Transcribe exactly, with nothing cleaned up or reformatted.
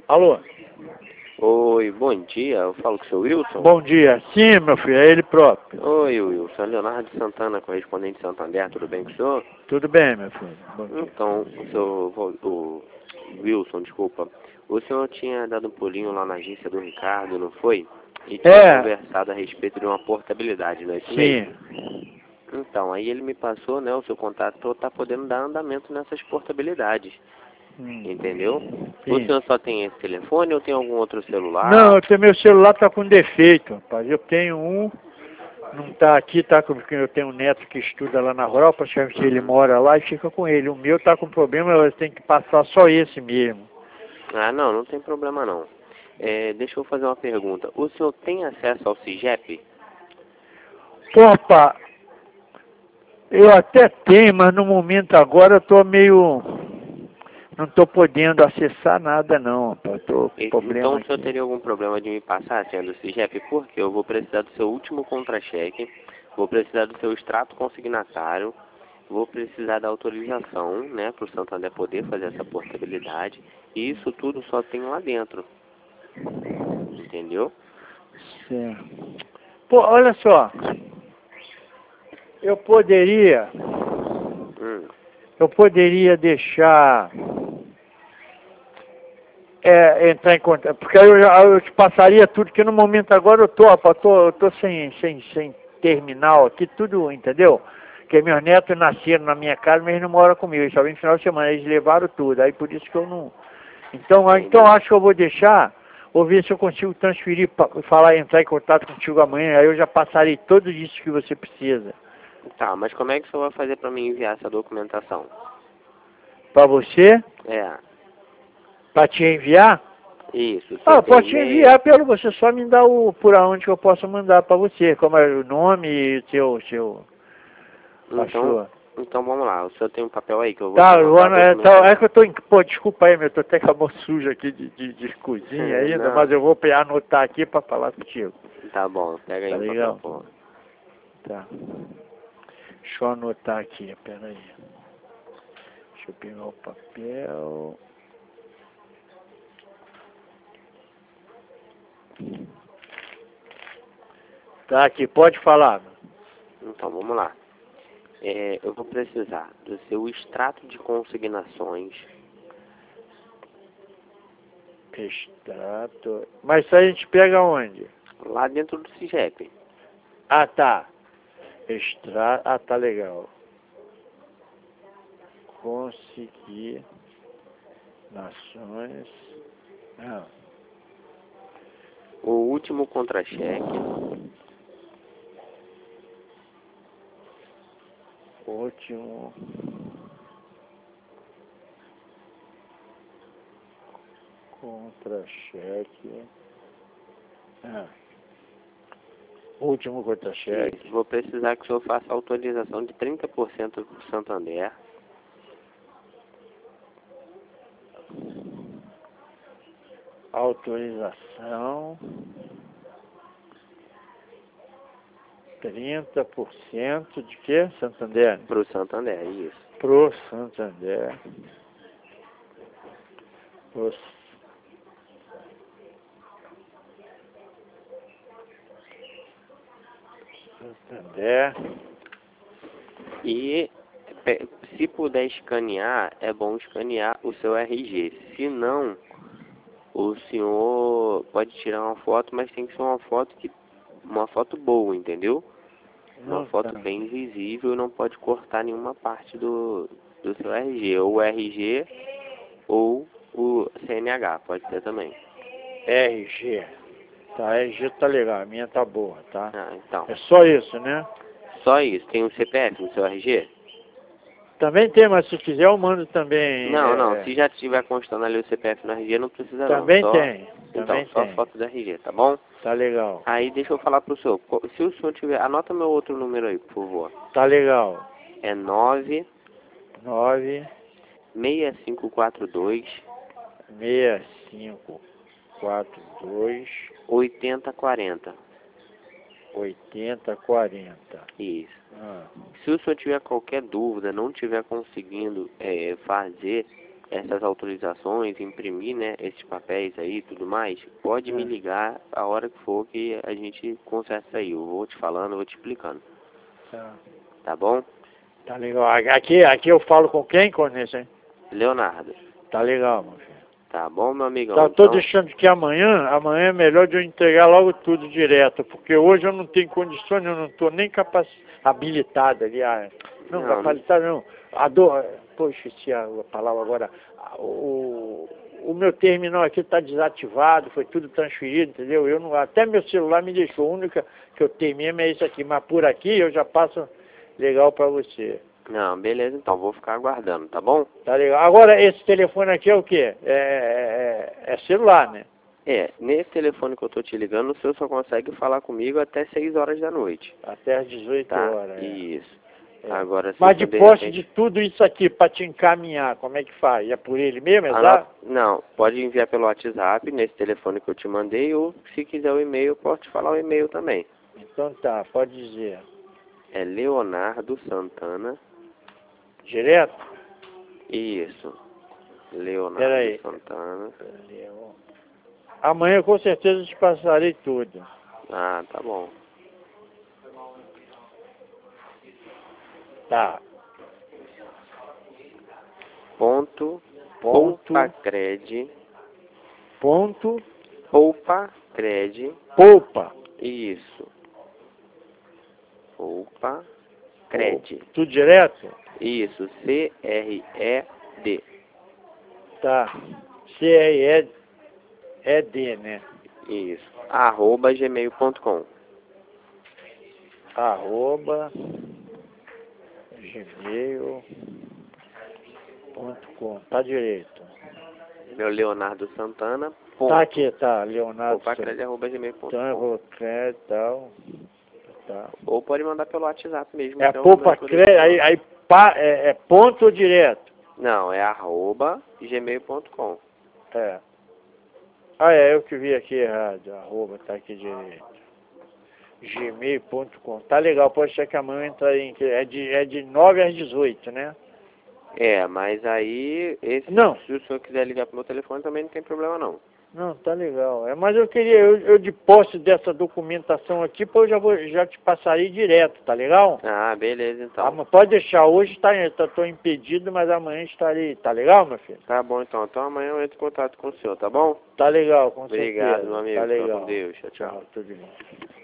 Alô? Oi, bom dia. Eu falo com o seu Wilson? Bom dia. Sim, meu filho, é ele próprio. Oi, Wilson. Leonardo de Santana, correspondente de Santander. Tudo bem com o senhor? Tudo bem, meu filho. Bom dia. Então, o senhor, o Wilson, desculpa. O senhor tinha dado um pulinho lá na agência do Ricardo, não foi? E tinha É. conversado a respeito de uma portabilidade, não é isso Sim. mesmo? Então, aí ele me passou, né, o seu contato para eu estar podendo dar andamento nessas portabilidades. Hum. Entendeu? Sim. O senhor só tem esse telefone ou tem algum outro celular? Não, eu tenho, meu celular tá com defeito, rapaz. Eu tenho um, não tá aqui, tá com, porque eu tenho um neto que estuda lá na Europa, se ele mora lá e fica com ele. O meu tá com problema, eu tenho que passar só esse mesmo. Ah, não, não tem problema não. É, deixa eu fazer uma pergunta. O senhor tem acesso ao CIGEP? Opa, eu até tenho, mas no momento agora eu tô meio... Não tô podendo acessar nada não, rapaz. Tô com E- problema Então o senhor aqui. teria algum problema de me passar a senha do CIGEP? Porque eu vou precisar do seu último contra-cheque, vou precisar do seu extrato consignatário, vou precisar da autorização, né, para o Santander poder fazer essa portabilidade, e isso tudo só tem lá dentro. Entendeu? Certo. Pô, olha só. Eu poderia... Hum. Eu poderia deixar... É, entrar em contato, porque aí eu, já- eu te passaria tudo, que no momento agora eu tô, rapaz, eu tô, eu tô sem, sem, sem terminal aqui, tudo, entendeu? Porque meus netos nasceram na minha casa, mas eles não moram comigo, eles só vêm no final de semana, eles levaram tudo, aí por isso que eu não... Então, ah, então acho que eu vou deixar, vou ver se eu consigo transferir, pa- falar, entrar em contato contigo amanhã, aí eu já passarei tudo isso que você precisa. Tá, mas como é que o senhor vai fazer para me enviar essa documentação? Para você, É, para te enviar? isso, o Ah, senhor eu tem posso te e-mail? enviar pelo você, só me dá o por aonde que eu posso mandar para você, como é o nome e o seu, seu, a Então, sua. então vamos lá, o senhor tem um papel aí que eu vou te Tá, eu, anotar a ano- é, tá, é documentação. que eu tô, em, pô, desculpa aí, meu, eu tô até com a mão suja aqui de, de, de cozinha ainda, Não, mas eu vou pe- anotar aqui para falar contigo. tá bom, pega aí Tá um papel, legal? por favor. Tá. Deixa eu anotar aqui, pera aí. Deixa eu pegar o papel. Tá aqui, pode falar. Então, vamos lá. É, eu vou precisar do seu extrato de consignações. Extrato. Mas isso aí a gente pega onde? Lá dentro do CIGEP. Ah, tá. Extra... Ah, tá legal. Conseguir nações. Ah. O último contra-cheque. Último. Contra-cheque. Ah. Último contra-cheque. Isso. Vou precisar que o senhor faça autorização de trinta por cento para o Santander. Autorização. trinta por cento de quê? Santander? Para o Santander, isso. Pro Santander. Pro Santander. E pe- se puder escanear, é bom escanear o seu R G. Se não, o senhor pode tirar uma foto, mas tem que ser uma foto que uma foto boa, entendeu? Uma Não foto tá. bem visível, não pode cortar nenhuma parte do, do seu R G, ou o R G ou o C N H, pode ser também. R G. Tá, R G tá legal, a minha tá boa, tá? Ah, então, É só isso, né? só isso. Tem um C P F no seu R G? Também tem, mas se quiser eu mando também. Não, não, É... se já estiver constando ali o C P F no R G, não precisa não, Também só... tem, Então, também só tem. foto do R G, tá bom? Tá legal. Aí deixa eu falar pro senhor, co- se o senhor tiver, anota meu outro número aí, por favor. Tá legal. É nove nove seis cinco quatro dois seis cinco quatro dois oito zero quatro zero. oitenta quarenta. Isso. Ah. Se o senhor tiver qualquer dúvida, não tiver conseguindo é, fazer, essas autorizações, imprimir, né, esses papéis aí e tudo mais, pode É. me ligar a hora que for que a gente conversa aí. Eu vou te falando, eu vou te explicando. Tá. Tá bom? Tá legal. Aqui, aqui eu falo com quem, Cornês, hein? Leonardo. Tá legal, meu filho. Tá bom, meu amigão? Tá, tô Então, deixando que amanhã, amanhã é melhor de eu entregar logo tudo direto, porque hoje eu não tenho condições, eu não estou nem capac... habilitado, aliás. Não, Não, capacitado não. A dor, pô, esqueci a palavra agora. O, o meu terminal aqui está desativado, foi tudo transferido, entendeu? Eu não, até meu celular me deixou, a única que eu tenho mesmo é isso aqui, mas por aqui eu já passo legal para você. não, beleza, então, vou ficar aguardando, tá bom? Tá legal. Agora, esse telefone aqui é o quê? É, é, é celular, né? É, nesse telefone que eu tô te ligando, o senhor só consegue falar comigo até seis horas da noite. Até às dezoito Tá, horas. É. isso. É. Agora, se Mas for de de posse repente... de tudo isso aqui para te encaminhar, como é que faz? É por ele mesmo, Anota... exato? Não, pode enviar pelo WhatsApp, nesse telefone que eu te mandei, ou se quiser o e-mail, eu posso te falar o e-mail também. Então tá, pode dizer. É Leonardo Santana. Direto? Isso. Leonardo Peraí. Santana. Amanhã com certeza eu te passarei tudo. Ah, tá bom. Tá. Ponto. Ponto. Poupa Cred. Ponto. Poupa Cred. Poupa. Isso. Poupa Cred. Tudo direto? Isso. C R E D. Tá. C R E D, né? Isso. Arroba gmail ponto com. Arroba gmail ponto com. Tá direito. Meu Leonardo Santana. Ponto. Tá aqui, tá. Leonardo Poupa Cred arroba gmail ponto com. Então eu vou crer e tal. Tá. Ou pode mandar pelo WhatsApp mesmo. É então, poupa meu cre... aí, aí pá, é, é ponto ou direto? Não, é arroba gmail ponto com. É. Ah, é, eu que vi aqui errado. Arroba, tá aqui direito. gmail ponto com. Tá legal, pode ser que amanhã entra aí. É de, é de nove às dezoito, né? É, mas aí, esse, Não. se o senhor quiser ligar pro meu telefone também não tem problema não. Não, tá legal. É, mas eu queria, eu, eu de posse dessa documentação aqui, pô, eu já, vou, já te passarei direto, tá legal? Ah, beleza então. Ah, mas pode deixar, hoje tá, tá, tô impedido, mas amanhã estarei, tá legal, meu filho? Tá bom então, então amanhã eu entro em contato com o senhor, tá bom? Tá legal, com Obrigado, certeza. meu amigo. Tá Fica legal. com Deus. Tchau, tchau. Tchau, tudo bom.